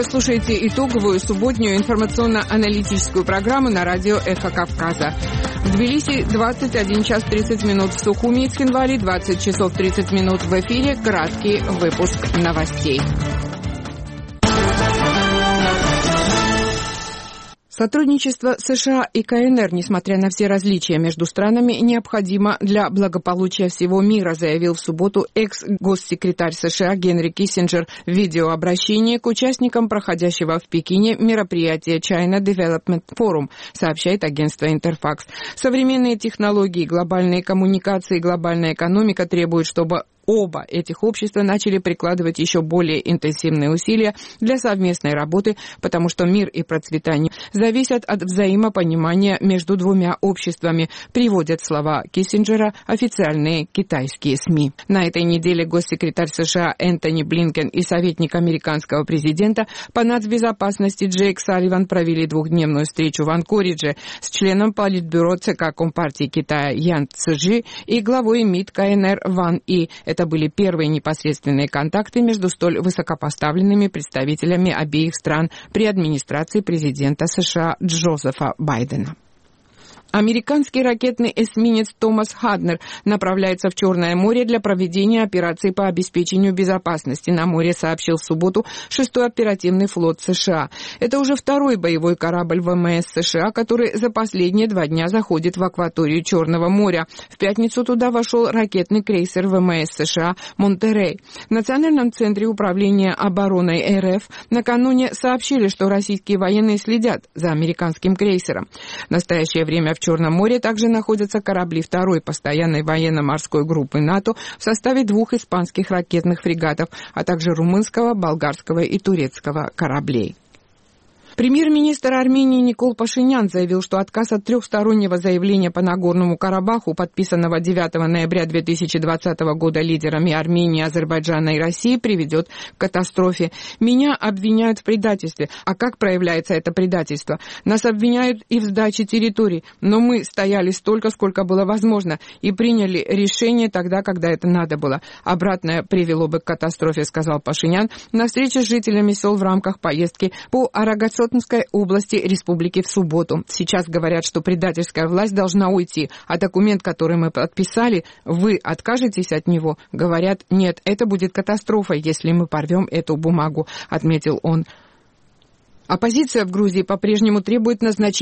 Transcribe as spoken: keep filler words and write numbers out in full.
Вы слушаете итоговую субботнюю информационно-аналитическую программу на радио «Эхо Кавказа». В Тбилиси двадцать один час тридцать минут, в Сухуми и Цхинвале двадцать часов тридцать минут. В эфире краткий выпуск новостей. Сотрудничество США и КНР, несмотря на все различия между странами, необходимо для благополучия всего мира, заявил в субботу экс-госсекретарь США Генри Киссинджер в видеообращении к участникам проходящего в Пекине мероприятия China Development Forum, сообщает агентство Интерфакс. Современные технологии, глобальные коммуникации и глобальная экономика требуют, чтобы оба этих общества начали прикладывать еще более интенсивные усилия для совместной работы, потому что мир и процветание зависят от взаимопонимания между двумя обществами, приводят слова Киссинджера официальные китайские СМИ. На этой неделе госсекретарь США Энтони Блинкен и советник американского президента по нацбезопасности Джейк Салливан провели двухдневную встречу в Анкоридже с членом Политбюро ЦК Компартии Китая Ян Цзы и главой МИД КНР Ван И. Это были первые непосредственные контакты между столь высокопоставленными представителями обеих стран при администрации президента США Джозефа Байдена. Американский ракетный эсминец Томас Хаднер направляется в Черное море для проведения операции по обеспечению безопасности на море, сообщил в субботу шестой оперативный флот США. Это уже второй боевой корабль ВМС США, который за последние два дня заходит в акваторию Черного моря. В пятницу туда вошел ракетный крейсер ВМС США «Монтерей». В Национальном центре управления обороной РФ накануне сообщили, что российские военные следят за американским крейсером. В настоящее время в В Черном море также находятся корабли второй постоянной военно-морской группы НАТО в составе двух испанских ракетных фрегатов, а также румынского, болгарского и турецкого кораблей. Премьер-министр Армении Никол Пашинян заявил, что отказ от трехстороннего заявления по Нагорному Карабаху, подписанного девятого ноября две тысячи двадцатого года лидерами Армении, Азербайджана и России, приведет к катастрофе. «Меня обвиняют в предательстве. А как проявляется это предательство? Нас обвиняют и в сдаче территорий, но мы стояли столько, сколько было возможно, и приняли решение тогда, когда это надо было. Обратное привело бы к катастрофе», — сказал Пашинян на встрече с жителями сел в рамках поездки по Арагацотнской области республики в субботу. Сейчас говорят, что предательская власть должна уйти, а документ, который мы подписали, вы откажетесь от него? Говорят, нет, это будет катастрофой, если мы порвем эту бумагу, отметил он. Оппозиция в Грузии по-прежнему требует назначения